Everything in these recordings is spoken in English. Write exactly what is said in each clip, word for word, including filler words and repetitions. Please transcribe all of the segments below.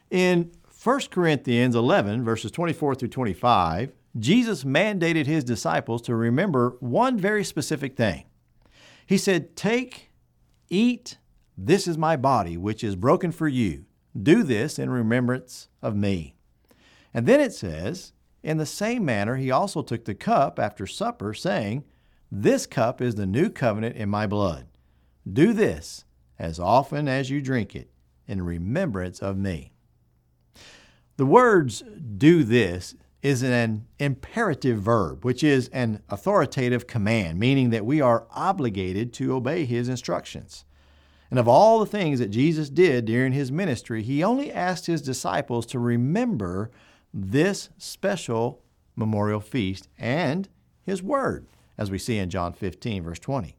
In First Corinthians eleven, verses twenty-four through twenty-five, Jesus mandated his disciples to remember one very specific thing. He said, "Take, eat, this is my body, which is broken for you. Do this in remembrance of me." And then it says, "In the same manner, he also took the cup after supper, saying, 'This cup is the new covenant in my blood. Do this as often as you drink it in remembrance of me.'" The words "do this" is an imperative verb, which is an authoritative command, meaning that we are obligated to obey his instructions. And of all the things that Jesus did during his ministry, he only asked his disciples to remember this special memorial feast and his word, as we see in John fifteen, verse twenty.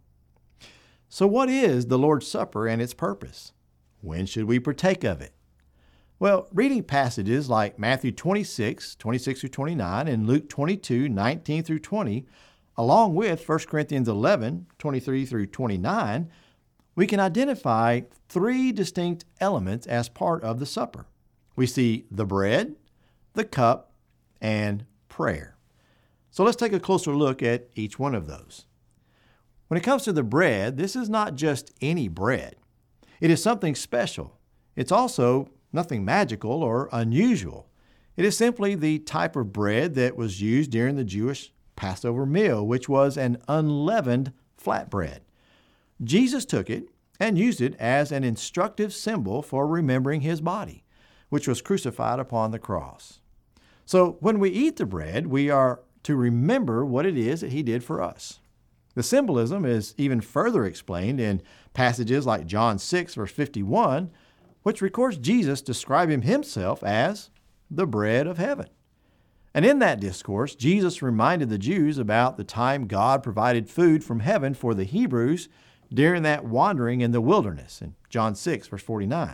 So what is the Lord's Supper and its purpose? When should we partake of it? Well, reading passages like Matthew twenty-six, twenty-six through twenty-nine, and Luke twenty-two, nineteen through twenty, along with First Corinthians eleven, twenty-three through twenty-nine, we can identify three distinct elements as part of the supper. We see the bread, the cup, and prayer. So let's take a closer look at each one of those. When it comes to the bread, this is not just any bread. It is something special. It's also nothing magical or unusual. It is simply the type of bread that was used during the Jewish Passover meal, which was an unleavened flatbread. Jesus took it and used it as an instructive symbol for remembering his body, which was crucified upon the cross. So when we eat the bread, we are to remember what it is that he did for us. The symbolism is even further explained in passages like John six, verse fifty-one, which records Jesus describing himself as the bread of heaven. And in that discourse, Jesus reminded the Jews about the time God provided food from heaven for the Hebrews during that wandering in the wilderness in John six, verse forty-nine.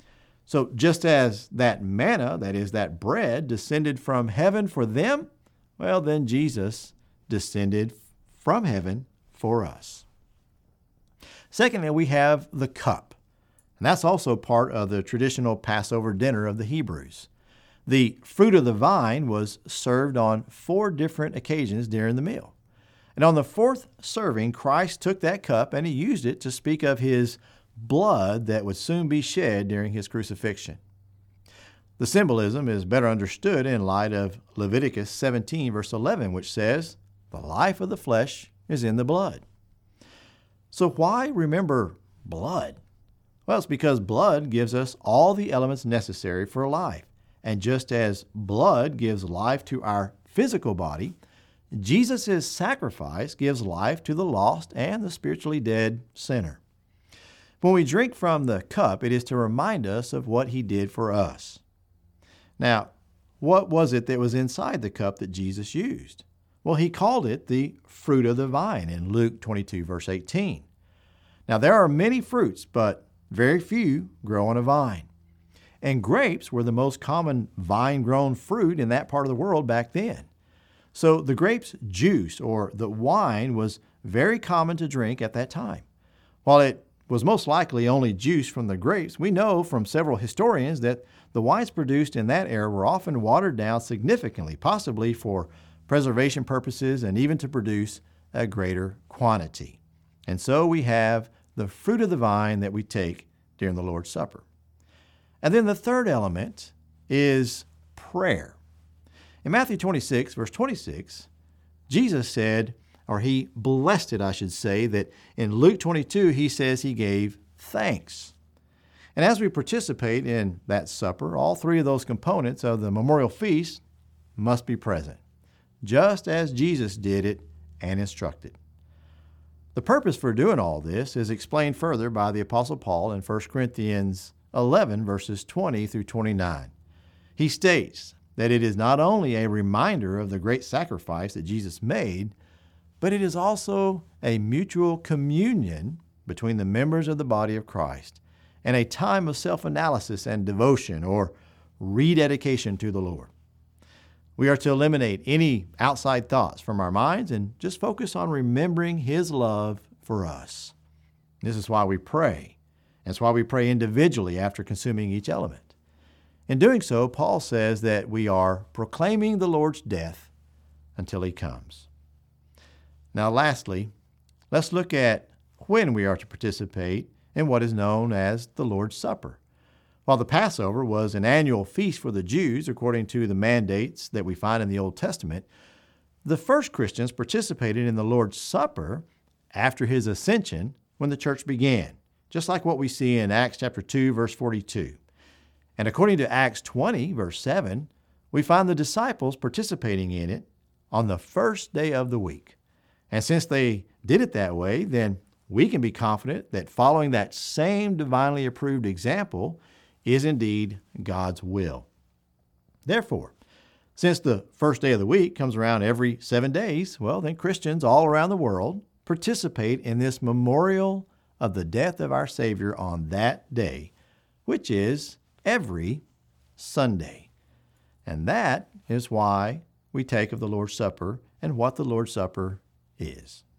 So just as that manna, that is that bread, descended from heaven for them, well, then Jesus descended from heaven for us. Secondly, we have the cup. And that's also part of the traditional Passover dinner of the Hebrews. The fruit of the vine was served on four different occasions during the meal. And on the fourth serving, Christ took that cup and he used it to speak of his blood that would soon be shed during his crucifixion. The symbolism is better understood in light of Leviticus seventeen, verse eleven, which says, "The life of the flesh is in the blood." So why remember blood? Well, it's because blood gives us all the elements necessary for life. And just as blood gives life to our physical body, Jesus' sacrifice gives life to the lost and the spiritually dead sinner. When we drink from the cup, it is to remind us of what he did for us. Now, what was it that was inside the cup that Jesus used? Well, he called it the fruit of the vine in Luke twenty-two, verse eighteen. Now, there are many fruits, but very few grow on a vine. And grapes were the most common vine-grown fruit in that part of the world back then. So the grape's juice, or the wine, was very common to drink at that time. While it was most likely only juice from the grapes, we know from several historians that the wines produced in that era were often watered down significantly, possibly for preservation purposes and even to produce a greater quantity. And so we have the fruit of the vine that we take during the Lord's Supper. And then the third element is prayer. In Matthew twenty-six, verse twenty-six, Jesus said, or he blessed it, I should say, that in Luke twenty-two, he says he gave thanks. And as we participate in that supper, all three of those components of the memorial feast must be present, just as Jesus did it and instructed. The purpose for doing all this is explained further by the Apostle Paul in First Corinthians eleven, verses twenty through twenty-nine. He states that it is not only a reminder of the great sacrifice that Jesus made, but it is also a mutual communion between the members of the body of Christ and a time of self-analysis and devotion or rededication to the Lord. We are to eliminate any outside thoughts from our minds and just focus on remembering his love for us. This is why we pray. That's why we pray individually after consuming each element. In doing so, Paul says that we are proclaiming the Lord's death until he comes. Now, lastly, let's look at when we are to participate in what is known as the Lord's Supper. While the Passover was an annual feast for the Jews, according to the mandates that we find in the Old Testament, the first Christians participated in the Lord's Supper after his ascension when the church began, just like what we see in Acts chapter two, verse forty-two. And according to Acts twenty, verse seven, we find the disciples participating in it on the first day of the week. And since they did it that way, then we can be confident that following that same divinely approved example is indeed God's will. Therefore, since the first day of the week comes around every seven days, well, then Christians all around the world participate in this memorial of the death of our Savior on that day, which is every Sunday. And that is why we take of the Lord's Supper and what the Lord's Supper is.